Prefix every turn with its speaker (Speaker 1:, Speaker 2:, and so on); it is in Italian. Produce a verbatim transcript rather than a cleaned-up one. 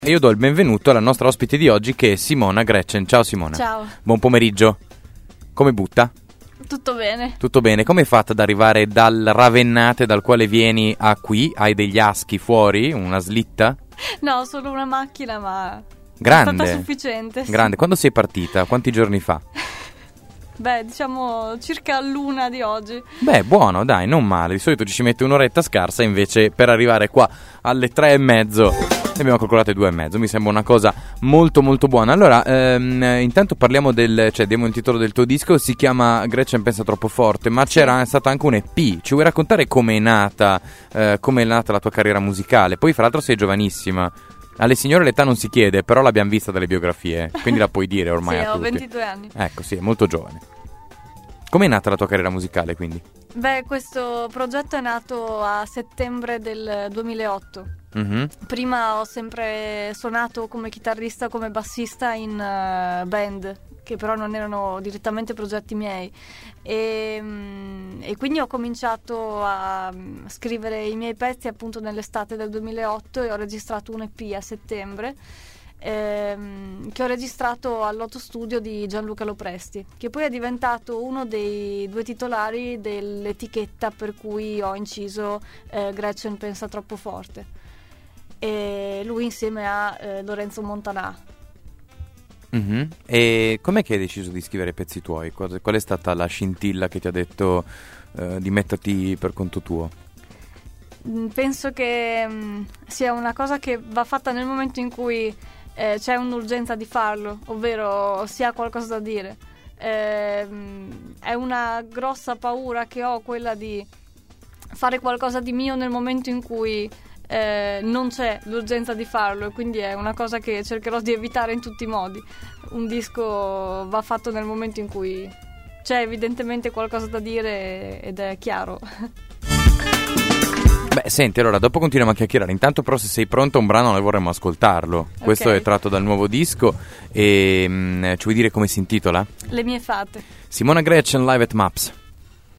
Speaker 1: E io do il benvenuto alla nostra ospite di oggi, che è Simona Gretchen. Ciao Simona.
Speaker 2: Ciao.
Speaker 1: Buon pomeriggio. Come butta?
Speaker 2: Tutto bene.
Speaker 1: Tutto bene. Come hai fatto ad arrivare dal Ravennate, dal quale vieni, a qui? Hai degli aschi fuori? Una slitta?
Speaker 2: No, solo una macchina, ma
Speaker 1: grande.
Speaker 2: È stata sufficiente. Sì.
Speaker 1: Grande. Quando sei partita? Quanti giorni fa?
Speaker 2: Beh, diciamo circa l'una di oggi.
Speaker 1: Beh, buono, dai, non male. Di solito ci si mette un'oretta scarsa, invece per arrivare qua alle tre e mezzo ne abbiamo calcolate due e mezzo. Mi sembra una cosa molto molto buona. Allora, ehm, intanto parliamo del, cioè diamo il titolo del tuo disco. Si chiama Gretchen pensa troppo forte, ma c'era stata anche un E P. Ci vuoi raccontare com'è nata, eh, com'è nata la tua carriera musicale? Poi fra l'altro sei giovanissima. Alle signore l'età non si chiede, però l'abbiamo vista dalle biografie, quindi la puoi dire ormai
Speaker 2: sì,
Speaker 1: a
Speaker 2: ho
Speaker 1: tutti.
Speaker 2: ventidue anni.
Speaker 1: Ecco, sì, è molto giovane. Com'è nata la tua carriera musicale, quindi?
Speaker 2: Beh, questo progetto è nato a settembre del duemilaotto. Mm-hmm. Prima ho sempre suonato come chitarrista, come bassista in uh, band, che però non erano direttamente progetti miei. E, um, e quindi ho cominciato a um, scrivere i miei pezzi appunto nell'estate del duemilaotto e ho registrato un E P a settembre. Ehm, che ho registrato all'Otto Studio di Gianluca Lopresti, che poi è diventato uno dei due titolari dell'etichetta per cui ho inciso eh, Gretchen pensa troppo forte, e lui insieme a eh, Lorenzo Montanà.
Speaker 1: Mm-hmm. E com'è che hai deciso di scrivere pezzi tuoi? Qual è stata la scintilla che ti ha detto eh, di metterti per conto tuo?
Speaker 2: Penso che mh, sia una cosa che va fatta nel momento in cui Eh, c'è un'urgenza di farlo, ovvero si ha qualcosa da dire. Eh, è una grossa paura che ho, quella di fare qualcosa di mio nel momento in cui eh, non c'è l'urgenza di farlo, e quindi è una cosa che cercherò di evitare in tutti i modi. Un disco va fatto nel momento in cui c'è evidentemente qualcosa da dire ed è chiaro.
Speaker 1: Beh, senti, allora dopo continuiamo a chiacchierare. Intanto però, se sei pronto, un brano noi vorremmo ascoltarlo. Okay. Questo è tratto dal nuovo disco e mh, ci vuoi dire come si intitola?
Speaker 2: Le mie fate.
Speaker 1: Simona Gretchen live at Maps.